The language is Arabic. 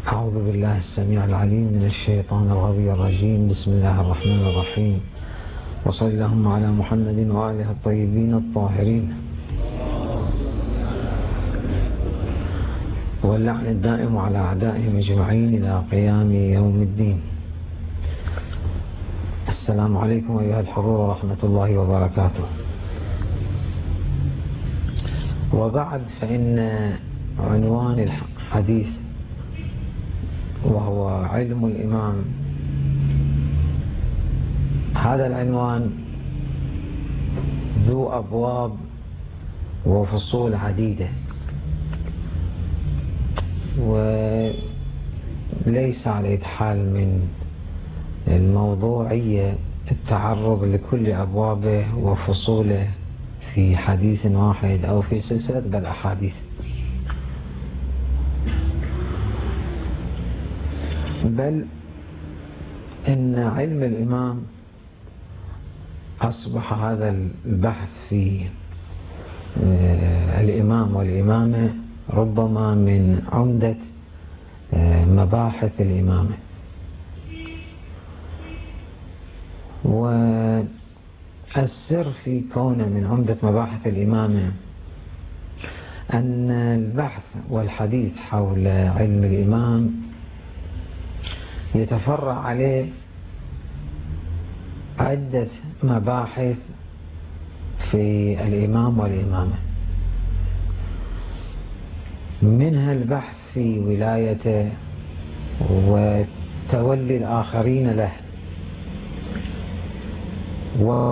أعوذ بالله السميع العليم من الشيطان الغوي الرجيم. بسم الله الرحمن الرحيم، وصلى اللهم على محمد وآله الطيبين الطاهرين، واللعن الدائم على أعدائهم أجمعين إلى قيام يوم الدين. السلام عليكم أيها الحضور ورحمة الله وبركاته. وبعد، فإن عنوان الحديث وهو علم الإمام، هذا العنوان ذو أبواب وفصول عديدة، وليس على حال من الموضوعية التعرض لكل أبوابه وفصوله في حديث واحد أو في سلسلة بل أحاديث، بل إن علم الإمام أصبح هذا البحث في الإمام والإمامة ربما من عمدة مباحث الإمامة. والسر في كونه من عمدة مباحث الإمامة أن البحث والحديث حول علم الإمام يتفرع عليه عدة مباحث في الإمام والإمامة، منها البحث في ولايته وتولي الآخرين له،